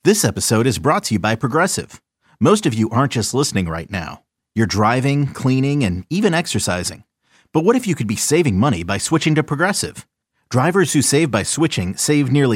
This episode is brought to you by Progressive. Most of you aren't just listening right now. You're driving, cleaning, and even exercising. But what if you could be saving money by switching to Progressive? Drivers who save by switching save nearly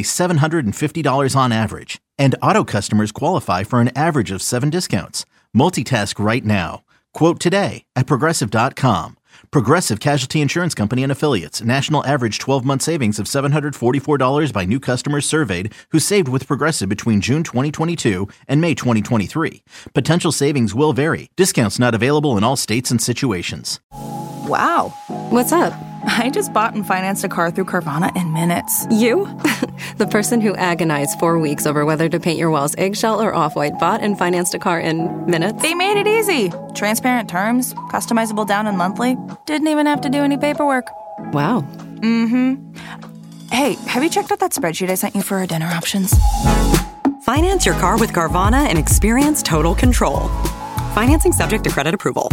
$750 on average. And auto customers qualify for an average of 7 discounts. Multitask right now. Quote today at Progressive.com. Progressive Casualty Insurance Company and Affiliates. National average 12-month savings of $744 by new customers surveyed who saved with Progressive between June 2022 and May 2023. Potential savings will vary. Discounts not available in all states and situations. Wow. What's up? I just bought and financed a car through Carvana in minutes. You? The person who agonized 4 weeks over whether to paint your walls eggshell or off-white bought and financed a car in minutes? They made it easy. Transparent terms, customizable down and monthly. Didn't even have to do any paperwork. Wow. Mm-hmm. Hey, have you checked out that spreadsheet I sent you for our dinner options? Finance your car with Carvana and experience total control. Financing subject to credit approval.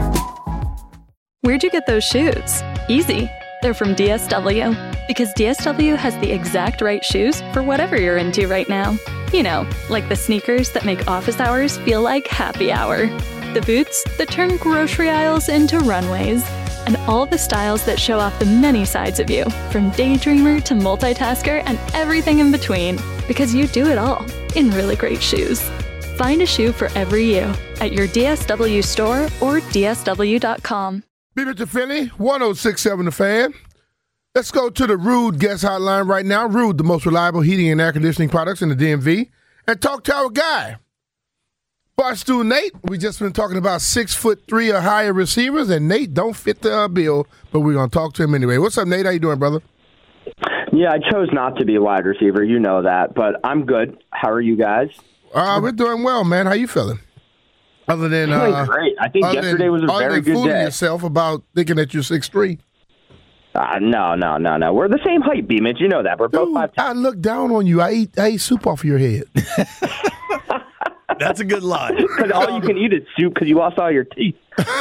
Where'd you get those shoes? Easy. They're from DSW. Because DSW has the exact right shoes for whatever you're into right now. You know, like the sneakers that make office hours feel like happy hour. The boots that turn grocery aisles into runways. And all the styles that show off the many sides of you, from daydreamer to multitasker and everything in between. Because you do it all in really great shoes. Find a shoe for every you at your DSW store or DSW.com. Beat it to Philly, 106.7 The Fan. Let's go to the Rude guest hotline right now. Rude, the most reliable heating and air conditioning products in the DMV. And talk to our guy, Barstool Nate. We just been talking about 6'3" or higher receivers, and Nate don't fit the bill, but we're going to talk to him anyway. What's up, Nate? How you doing, brother? Yeah, I chose not to be a wide receiver. You know that, but I'm good. How are you guys? We're doing well, man. How you feeling? Other than great. I think yesterday was a very good fooling day. Yourself about thinking that you're 6'3". No. We're the same height, B-Mitch. You know that. We're both 5'10". I look down on you. I eat soup off of your head. That's a good line. Because all you can eat is soup because you lost all your teeth.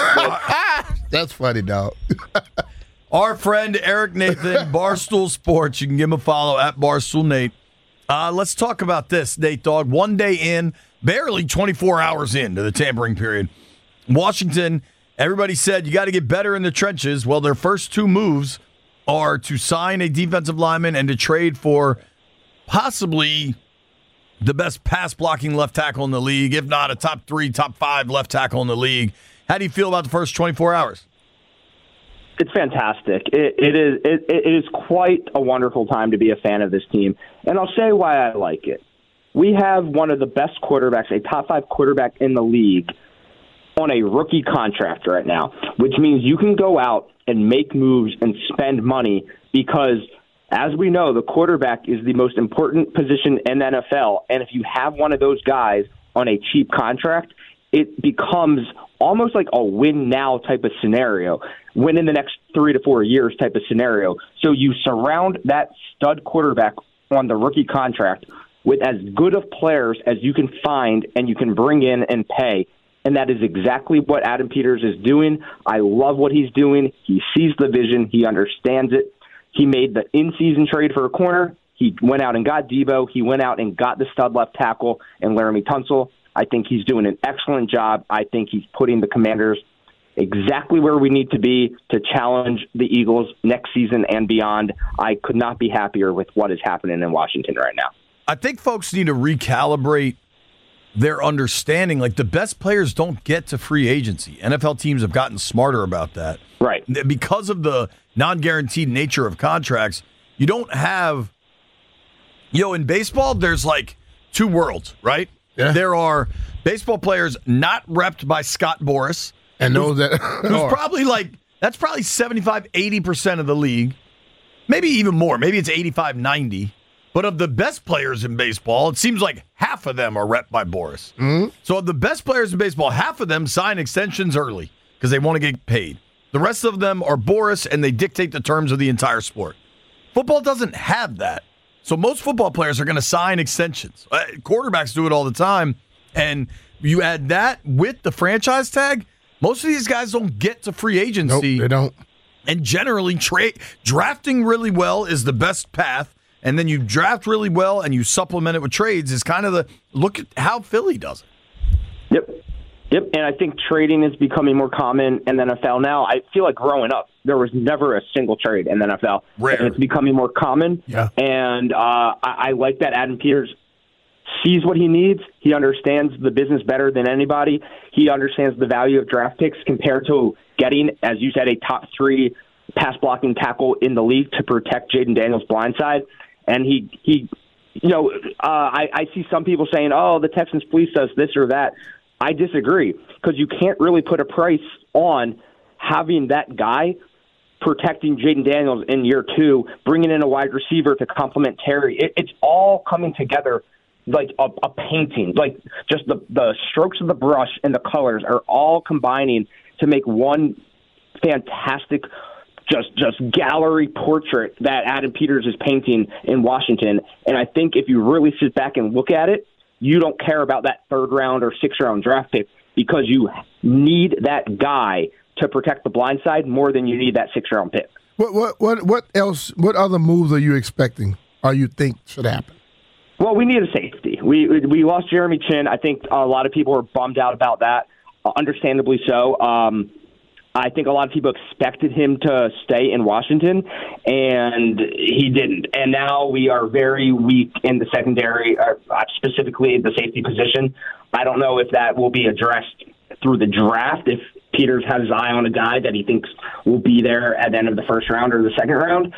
That's funny, dog. Our friend Eric Nathan, Barstool Sports. You can give him a follow at Barstool Nate. Let's talk about this, Nate Dogg. 1 day in, barely 24 hours into the tampering period. Washington, everybody said you got to get better in the trenches. Well, their first two moves are to sign a defensive lineman and to trade for possibly the best pass-blocking left tackle in the league, if not a top 3, top 5 left tackle in the league. How do you feel about the first 24 hours? It's fantastic. It is quite a wonderful time to be a fan of this team, and I'll say why I like it. We have one of the best quarterbacks, a top 5 quarterback in the league, on a rookie contract right now, which means you can go out and make moves and spend money because, as we know, the quarterback is the most important position in the NFL, and if you have one of those guys on a cheap contract, it becomes almost like a win now type of scenario, win in the next 3 to 4 years type of scenario. So you surround that stud quarterback on the rookie contract with as good of players as you can find and you can bring in and pay. And that is exactly what Adam Peters is doing. I love what he's doing. He sees the vision. He understands it. He made the in-season trade for a corner. He went out and got Debo. He went out and got the stud left tackle and Laramie Tunsil. I think he's doing an excellent job. I think he's putting the Commanders exactly where we need to be to challenge the Eagles next season and beyond. I could not be happier with what is happening in Washington right now. I think folks need to recalibrate their understanding. Like, the best players don't get to free agency. NFL teams have gotten smarter about that. Right. Because of the non-guaranteed nature of contracts, you don't have, in baseball, there's like two worlds, right? Yeah. There are baseball players not repped by Scott Boras. And those that who's probably that's probably 75-80% of the league. Maybe even more. Maybe it's 85-90. But of the best players in baseball, it seems like half of them are repped by Boras. Mm-hmm. So of the best players in baseball, half of them sign extensions early because they want to get paid. The rest of them are Boras, and they dictate the terms of the entire sport. Football doesn't have that. So most football players are going to sign extensions. Quarterbacks do it all the time. And you add that with the franchise tag, most of these guys don't get to free agency. Nope, they don't. And generally, drafting really well is the best path. and then you draft really well and you supplement it with trades is kind of the look at how Philly does it. Yep, and I think trading is becoming more common in the NFL now. I feel like growing up, there was never a single trade in the NFL. Rare. And it's becoming more common. Yeah. And I like that Adam Peters sees what he needs. He understands the business better than anybody. He understands the value of draft picks compared to getting, as you said, a top 3 pass blocking tackle in the league to protect Jaden Daniels' blindside. And I see some people saying, "Oh, the Texans fleeced us," this or that. I disagree, because you can't really put a price on having that guy protecting Jaden Daniels in year 2, bringing in a wide receiver to complement Terry. It's all coming together like a painting. Like just the strokes of the brush and the colors are all combining to make one fantastic just gallery portrait that Adam Peters is painting in Washington. And I think if you really sit back and look at it, you don't care about that 3rd round or 6th round draft pick, because you need that guy to protect the blind side more than you need that 6th round pick. What else? What other moves are you expecting, or you think should happen? Well, we need a safety. We lost Jeremy Chin. I think a lot of people are bummed out about that, understandably so. I think a lot of people expected him to stay in Washington, and he didn't. And now we are very weak in the secondary, specifically the safety position. I don't know if that will be addressed through the draft, if Peters has his eye on a guy that he thinks will be there at the end of the 1st round or the 2nd round.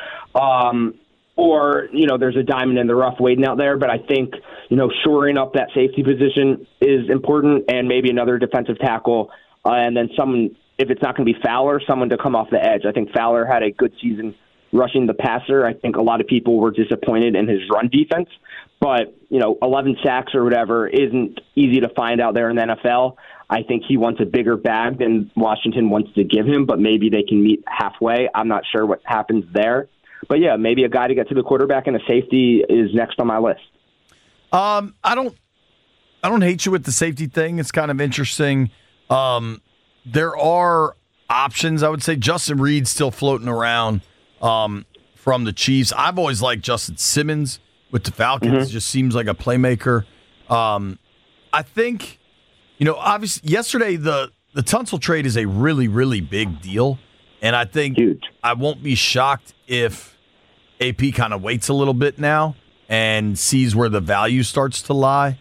Or, there's a diamond in the rough waiting out there. But I think, shoring up that safety position is important, and maybe another defensive tackle, and then someone, if it's not going to be Fowler, someone to come off the edge. I think Fowler had a good season rushing the passer. I think a lot of people were disappointed in his run defense. But, 11 sacks or whatever isn't easy to find out there in the NFL. I think he wants a bigger bag than Washington wants to give him, but maybe they can meet halfway. I'm not sure what happens there. But, yeah, maybe a guy to get to the quarterback and a safety is next on my list. I don't hate you with the safety thing. It's kind of interesting. There are options. I would say Justin Reed's still floating around from the Chiefs. I've always liked Justin Simmons with the Falcons. Mm-hmm. Just seems like a playmaker. I think, obviously yesterday the Tunsil trade is a really, really big deal. And I think Huge. I won't be shocked if AP kind of waits a little bit now and sees where the value starts to lie.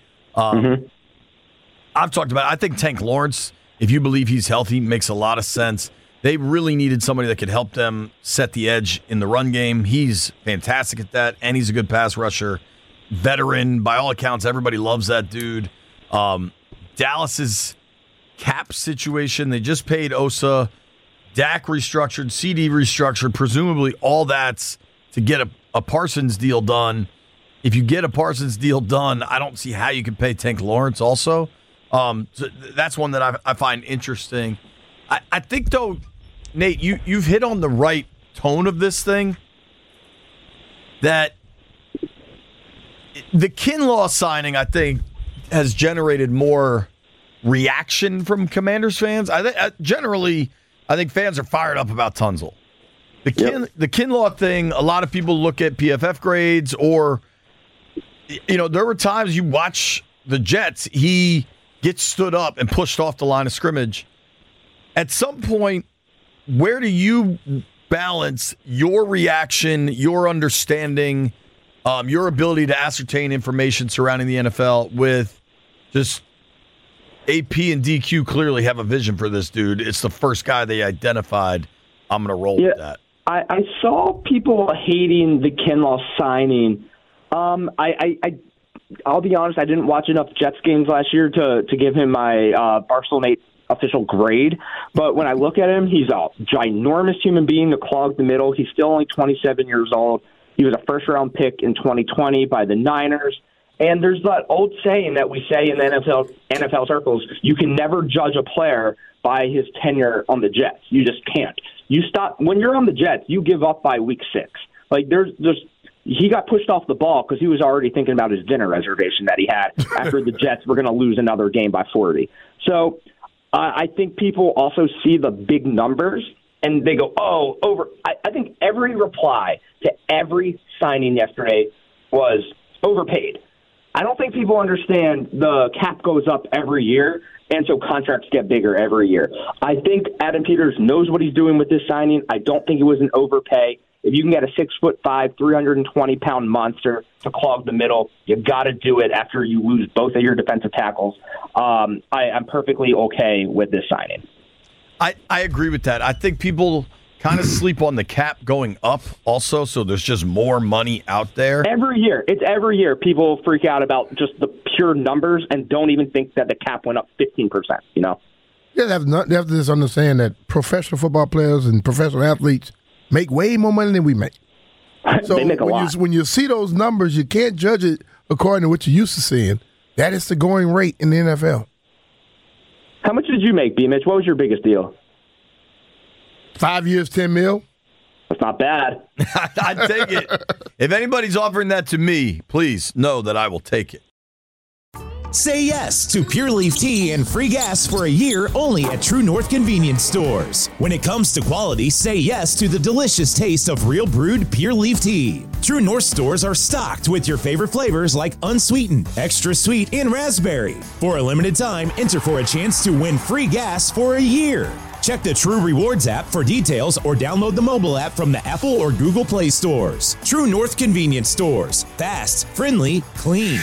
I've talked about it. I think Tank Lawrence, if you believe he's healthy, makes a lot of sense. They really needed somebody that could help them set the edge in the run game. He's fantastic at that, and he's a good pass rusher. Veteran, by all accounts, everybody loves that dude. Dallas's cap situation, they just paid Osa. Dak restructured, CD restructured. Presumably all that's to get a Parsons deal done. If you get a Parsons deal done, I don't see how you can pay Tank Lawrence also. So that's one that I find interesting. I think, though, Nate, you've hit on the right tone of this thing, that the Kinlaw signing, I think, has generated more reaction from Commanders fans. Generally, I think fans are fired up about Tunsil. The Kinlaw thing, a lot of people look at PFF grades, or, there were times you watch the Jets, he gets stood up and pushed off the line of scrimmage. At some point, where do you balance your reaction, your understanding, your ability to ascertain information surrounding the NFL with just AP and DQ clearly have a vision for this dude. It's the first guy they identified. I'm going to roll with that. I saw people hating the Kinlaw signing. I'll be honest, I didn't watch enough Jets games last year to give him my Barstool Nate official grade. But when I look at him, he's a ginormous human being to clog the middle. He's still only 27 years old. He was a first-round pick in 2020 by the Niners. And there's that old saying that we say in the NFL circles, you can never judge a player by his tenure on the Jets. You just can't. You stop when you're on the Jets, you give up by week 6. Like he got pushed off the ball because he was already thinking about his dinner reservation that he had after the Jets were going to lose another game by 40. So I think people also see the big numbers and they go, oh, over. I think every reply to every signing yesterday was overpaid. I don't think people understand the cap goes up every year, and so contracts get bigger every year. I think Adam Peters knows what he's doing with this signing. I don't think it was an overpay. If you can get a 6'5", 320-pound monster to clog the middle, you got to do it after you lose both of your defensive tackles. I'm perfectly okay with this signing. I agree with that. I think people kind of sleep on the cap going up also, so there's just more money out there. Every year people freak out about just the pure numbers and don't even think that the cap went up 15%, you know? Yeah, they have to just understand that professional football players and professional athletes make way more money than we make. So they make a lot. When you see those numbers, you can't judge it according to what you're used to seeing. That is the going rate in the NFL. How much did you make, B-Mitch? What was your biggest deal? 5 years, $10 million. That's not bad. I'd take it. If anybody's offering that to me, please know that I will take it. Say yes to Pure Leaf Tea and free gas for a year only at True North Convenience Stores. When it comes to quality, say yes to the delicious taste of real brewed Pure Leaf Tea. True North stores are stocked with your favorite flavors like unsweetened, extra sweet, and raspberry. For a limited time, enter for a chance to win free gas for a year. Check the True Rewards app for details or download the mobile app from the Apple or Google Play stores. True North Convenience Stores. Fast, friendly, clean.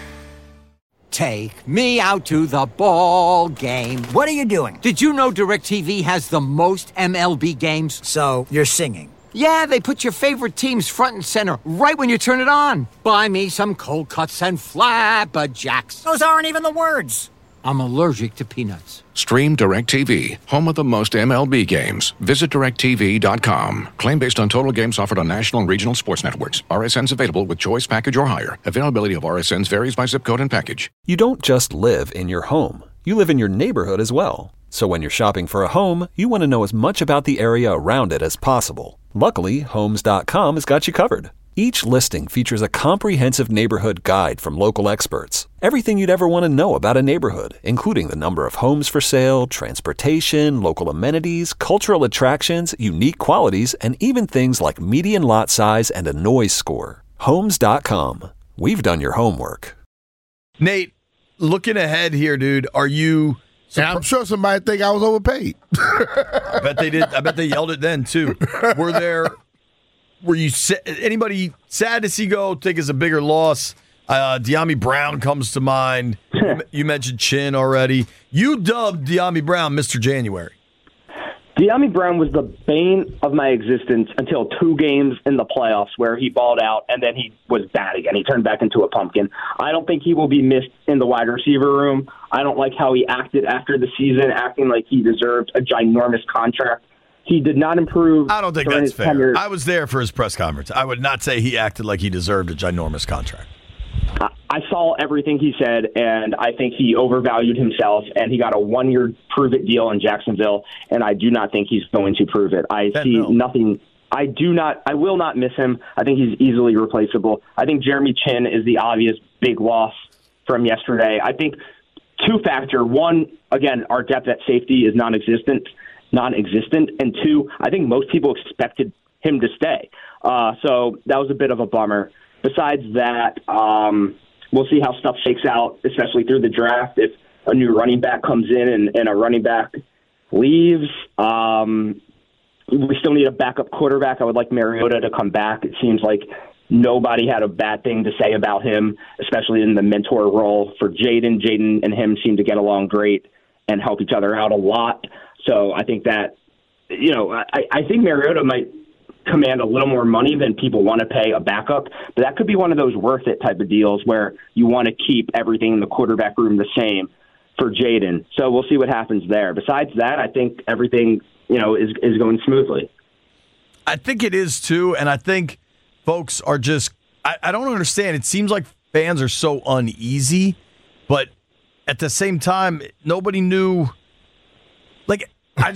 Take me out to the ball game. What are you doing? Did you know DirecTV has the most MLB games? So, you're singing. Yeah, they put your favorite teams front and center right when you turn it on. Buy me some cold cuts and flapjacks. Those aren't even the words. I'm allergic to peanuts. Stream DirecTV, home of the most MLB games. Visit DirecTV.com. Claim based on total games offered on national and regional sports networks. RSNs available with choice package or higher. Availability of RSNs varies by zip code and package. You don't just live in your home. You live in your neighborhood as well. So when you're shopping for a home, you want to know as much about the area around it as possible. Luckily, Homes.com has got you covered. Each listing features a comprehensive neighborhood guide from local experts. Everything you'd ever want to know about a neighborhood, including the number of homes for sale, transportation, local amenities, cultural attractions, unique qualities, and even things like median lot size and a noise score. Homes.com. We've done your homework. Nate, looking ahead here, dude, are you... I'm sure somebody think I was overpaid. I bet they did. I bet they yelled it then, too. Were you anybody sad to see go? Think it's a bigger loss? De'Ami Brown comes to mind. You mentioned Chin already. You dubbed De'Ami Brown Mr. January. De'Ami Brown was the bane of my existence until 2 games in the playoffs where he balled out and then he was bad again. He turned back into a pumpkin. I don't think he will be missed in the wide receiver room. I don't like how he acted after the season, acting like he deserved a ginormous contract. He did not improve. I don't think that's fair. Tenure. I was there for his press conference. I would not say he acted like he deserved a ginormous contract. I saw everything he said, and I think he overvalued himself, and he got a 1-year prove-it deal in Jacksonville, and I do not think he's going to prove it. I see nothing. I will not miss him. I think he's easily replaceable. I think Jeremy Chin is the obvious big loss from yesterday. I think 2-factor. One, again, our depth at safety is non-existent, and 2, I think most people expected him to stay. So that was a bit of a bummer. Besides that, we'll see how stuff shakes out, especially through the draft. If a new running back comes in and a running back leaves, we still need a backup quarterback. I would like Mariota to come back. It seems like nobody had a bad thing to say about him, especially in the mentor role for Jaden. Jaden and him seem to get along great and help each other out a lot. So I think that, I think Mariota might command a little more money than people want to pay a backup, but that could be one of those worth it type of deals where you want to keep everything in the quarterback room the same for Jaden. So we'll see what happens there. Besides that, I think everything, is going smoothly. I think it is too, and I think folks are just I don't understand. It seems like fans are so uneasy, but at the same time, nobody knew. Like,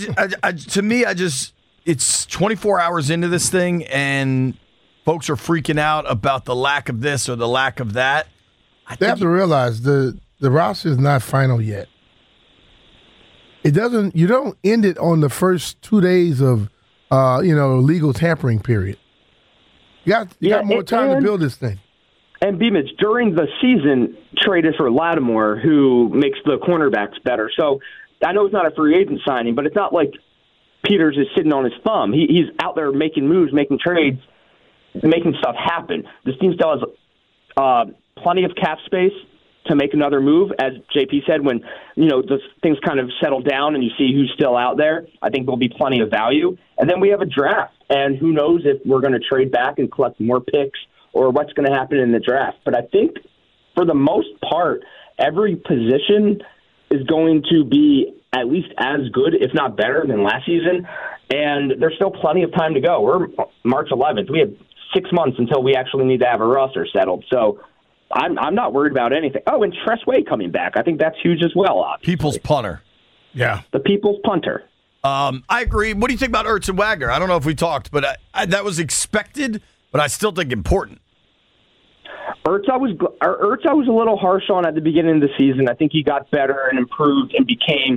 it's 24 hours into this thing, and folks are freaking out about the lack of this or the lack of that. They have to realize the roster is not final yet. You don't end it on the first 2 days of, legal tampering period. You got more time to build this thing. And Beamish, during the season, traded for Lattimore, who makes the cornerbacks better. So I know it's not a free agent signing, but it's not like Peters is sitting on his thumb. He's out there making moves, making trades, making stuff happen. This team still has plenty of cap space to make another move. As JP said, when the things kind of settle down and you see who's still out there, I think there'll be plenty of value. And then we have a draft, and who knows if we're going to trade back and collect more picks or what's going to happen in the draft. But I think for the most part, every position is going to be at least as good, if not better, than last season. And there's still plenty of time to go. We're March 11th. We have 6 months until we actually need to have a roster settled. So I'm not worried about anything. Oh, and Tress Way coming back. I think that's huge as well, obviously. People's punter. Yeah. The people's punter. I agree. What do you think about Ertz and Wagner? I don't know if we talked, but that was expected, but I still think important. Ertz, I was a little harsh on at the beginning of the season. I think he got better and improved and became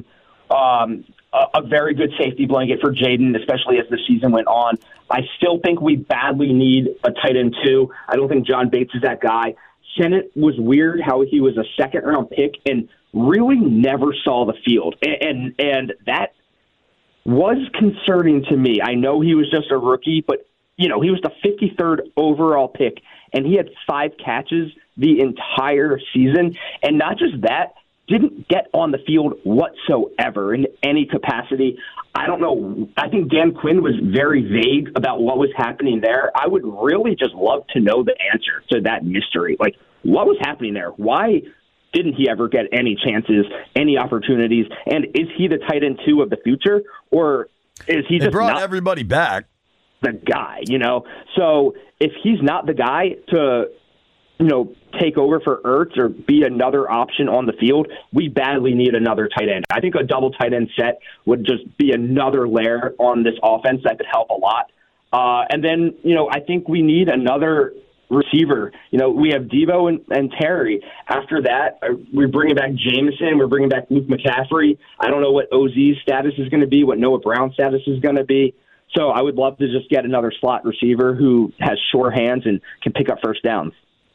a very good safety blanket for Jaden, especially as the season went on. I still think we badly need a tight end too. I don't think John Bates is that guy. Sennett was weird how he was a second-round pick and really never saw the field. And that was concerning to me. I know he was just a rookie, but he was the 53rd overall pick, and he had 5 catches the entire season. And not just that, didn't get on the field whatsoever in any capacity. I don't know. I think Dan Quinn was very vague about what was happening there. I would really just love to know the answer to that mystery. Like, what was happening there? Why didn't he ever get any chances, any opportunities? And is he the tight end 2 of the future? Or is he just brought everybody back? The guy, So if he's not the guy to, take over for Ertz or be another option on the field, we badly need another tight end. I think a double tight end set would just be another layer on this offense that could help a lot. And then, I think we need another receiver. We have Deebo and Terry. After that, we're bringing back Jameson. We're bringing back Luke McCaffrey. I don't know what OZ's status is going to be, what Noah Brown's status is going to be. So I would love to just get another slot receiver who has sure hands and can pick up first downs.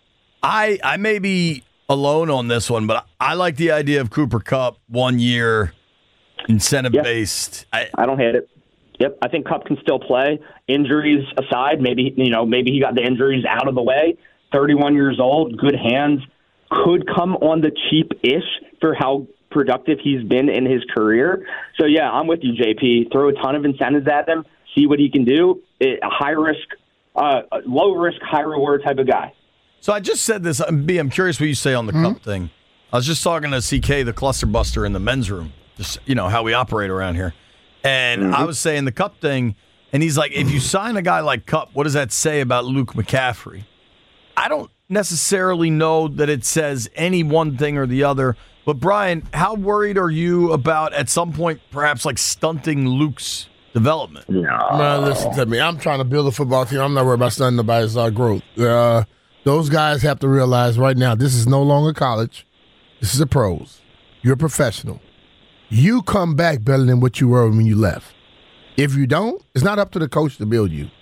I may be alone on this one, but I like the idea of Cooper Kupp 1 year incentive-based. I don't hate it. Yep, I think Kupp can still play. Injuries aside, maybe he got the injuries out of the way. 31 years old, good hands, could come on the cheap-ish for how productive he's been in his career. So, yeah, I'm with you, JP. Throw a ton of incentives at him, see what he can do. A high-risk, low-risk, high-reward type of guy. So I just said this. I'm curious what you say on the Kupp thing. I was just talking to CK, the cluster buster, in the men's room, just how we operate around here. And I was saying the Kupp thing, and he's like, if you sign a guy like Kupp, what does that say about Luke McCaffrey? I don't necessarily know that it says any one thing or the other. But, Brian, how worried are you about, at some point, perhaps like stunting Luke's development? No, listen to me. I'm trying to build a football team. I'm not worried about stunting nobody's growth. Those guys have to realize right now this is no longer college. This is a pros. You're a professional. You come back better than what you were when you left. If you don't, it's not up to the coach to build you.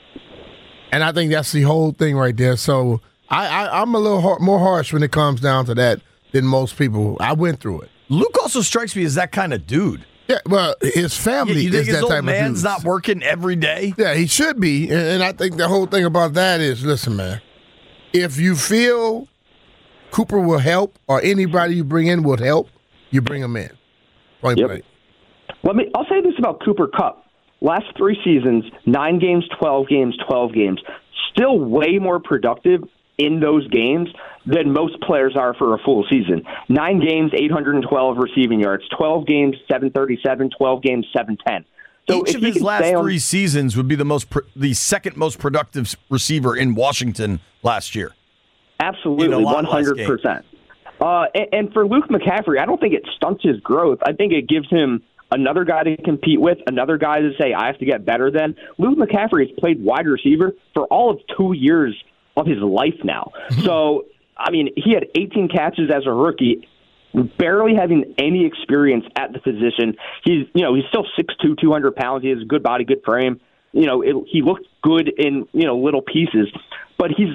And I think that's the whole thing right there. So I'm a little more harsh when it comes down to that than most people. I went through it. Luke also strikes me as that kind of dude. Yeah, well, his family you think is his that old type of dude. man's not working every day? Yeah, he should be. And I think the whole thing about that is, listen, man, if you feel Cooper will help or anybody you bring in will help, you bring him in. Yep. I'll say this about Cooper Kupp. Last 3 seasons, 9 games, 12 games, 12 games. Still way more productive in those games than most players are for a full season. 9 games, 812 receiving yards. 12 games, 737. 12 games, 710. So each of his last 3 seasons would be the second most productive receiver in Washington last year. Absolutely, 100%. And for Luke McCaffrey, I don't think it stunts his growth. I think it gives him another guy to compete with, another guy to say, I have to get better than. Luke McCaffrey has played wide receiver for all of 2 years of his life now. So, I mean, he had 18 catches as a rookie barely having any experience at the position. He's still 6'2", 200 pounds. He has a good body, good frame. He looked good in, little pieces. But he's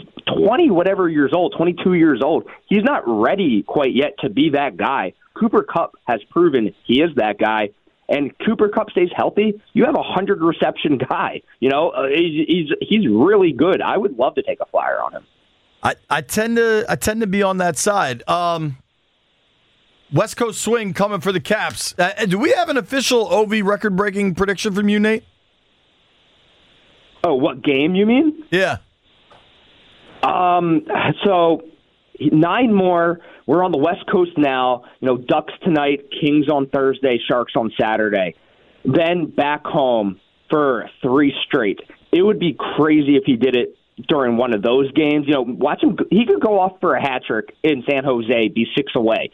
22 years old. He's not ready quite yet to be that guy. Cooper Kupp has proven he is that guy. And Cooper Kupp stays healthy, you have a 100-reception guy. He's really good. I would love to take a flyer on him. I tend to be on that side. West Coast swing coming for the Caps. Do we have an official OV record-breaking prediction from you, Nate? Oh, what game you mean? Yeah. So 9 more. We're on the West Coast now. Ducks tonight, Kings on Thursday, Sharks on Saturday. Then back home for 3 straight. It would be crazy if he did it during one of those games. Watch him. He could go off for a hat trick in San Jose, be 6 away.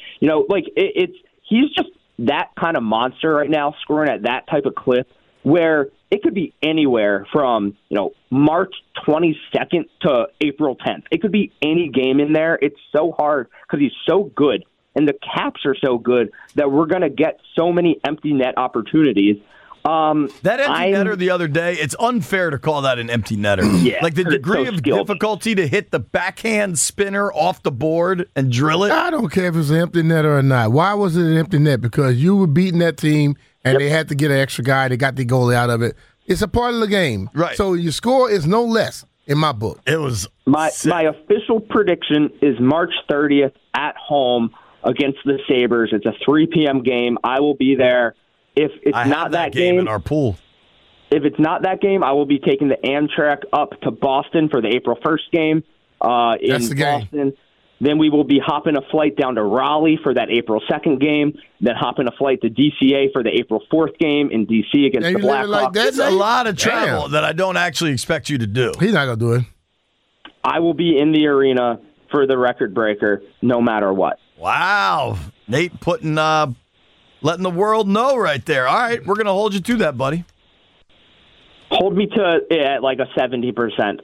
He's just that kind of monster right now, scoring at that type of clip where it could be anywhere from, March 22nd to April 10th. It could be any game in there. It's so hard because he's so good, and the Caps are so good that we're going to get so many empty net opportunities. That empty netter the other day, it's unfair to call that an empty netter. Yeah, the degree of difficulty to hit the backhand spinner off the board and drill it. I don't care if it's an empty netter or not. Why was it an empty net? Because you were beating that team, and they had to get an extra guy. They got the goalie out of it. It's a part of the game. Right. So your score is no less in my book. It was my official prediction is March 30th at home against the Sabres. It's a 3 p.m. game. I will be there. If it's not that game in our pool. If it's not that game, I will be taking the Amtrak up to Boston for the April 1st game That's the Boston. game. Then we will be hopping a flight down to Raleigh for that April 2nd game. Then hopping a flight to DCA for the April 4th game in DC against the Blackhawks. Like That's a lot of travel that I don't actually expect you to do. He's not going to do it. I will be in the arena for the record breaker no matter what. Wow. Nate letting the world know right there. All right, we're going to hold you to that, buddy. Hold me to it at like a 70%.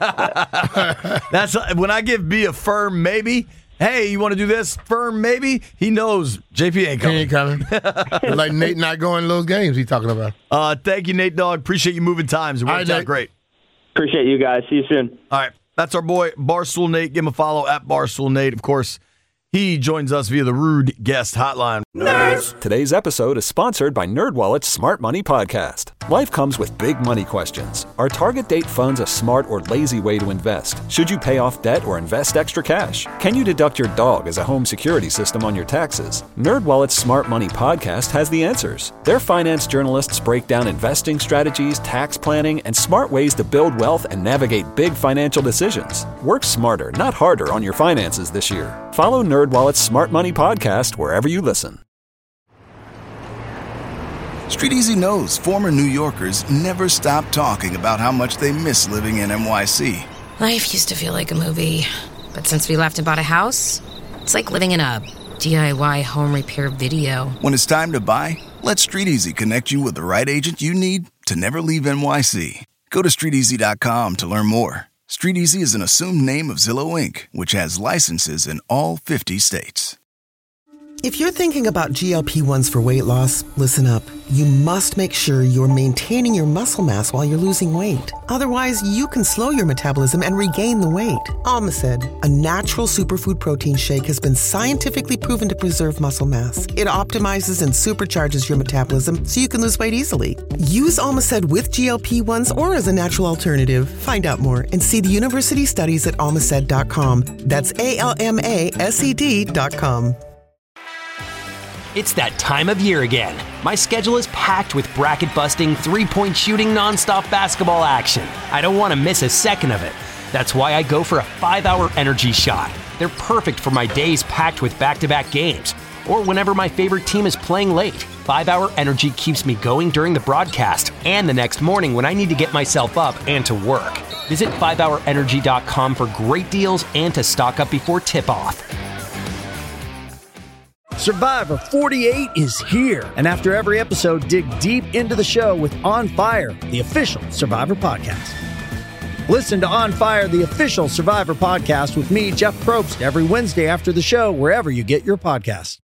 That's when I give B a firm maybe. Hey, you want to do this? Firm maybe. He knows JP ain't coming. He ain't coming. Like Nate not going to those games he's talking about. Thank you, Nate Dogg. Appreciate you moving times. It worked out great. Appreciate you guys. See you soon. All right, that's our boy Barstool Nate. Give him a follow at Barstool Nate. Of course, he joins us via the Rude Guest Hotline. Nerds! Today's episode is sponsored by NerdWallet's Smart Money Podcast. Life comes with big money questions. Are target date funds a smart or lazy way to invest? Should you pay off debt or invest extra cash? Can you deduct your dog as a home security system on your taxes? NerdWallet's Smart Money Podcast has the answers. Their finance journalists break down investing strategies, tax planning, and smart ways to build wealth and navigate big financial decisions. Work smarter, not harder on your finances this year. Follow NerdWallet's Smart Money Podcast wherever you listen. StreetEasy knows former New Yorkers never stop talking about how much they miss living in NYC. Life used to feel like a movie, but since we left and bought a house, it's like living in a DIY home repair video. When it's time to buy, let StreetEasy connect you with the right agent you need to never leave NYC. Go to StreetEasy.com to learn more. StreetEasy is an assumed name of Zillow Inc., which has licenses in all 50 states. If you're thinking about GLP-1s for weight loss, listen up. You must make sure you're maintaining your muscle mass while you're losing weight. Otherwise, you can slow your metabolism and regain the weight. Almacid, a natural superfood protein shake, has been scientifically proven to preserve muscle mass. It optimizes and supercharges your metabolism so you can lose weight easily. Use Almacid with GLP-1s or as a natural alternative. Find out more and see the university studies at almacid.com. That's ALMASED.com. It's that time of year again. My schedule is packed with bracket-busting, three-point shooting, nonstop basketball action. I don't want to miss a second of it. That's why I go for a 5-hour energy shot. They're perfect for my days packed with back-to-back games, or whenever my favorite team is playing late. 5-hour energy keeps me going during the broadcast and the next morning when I need to get myself up and to work. Visit 5hourenergy.com for great deals and to stock up before tip-off. Survivor 48 is here. And after every episode, dig deep into the show with On Fire, the official Survivor podcast. Listen to On Fire, the official Survivor podcast with me, Jeff Probst, every Wednesday after the show, wherever you get your podcasts.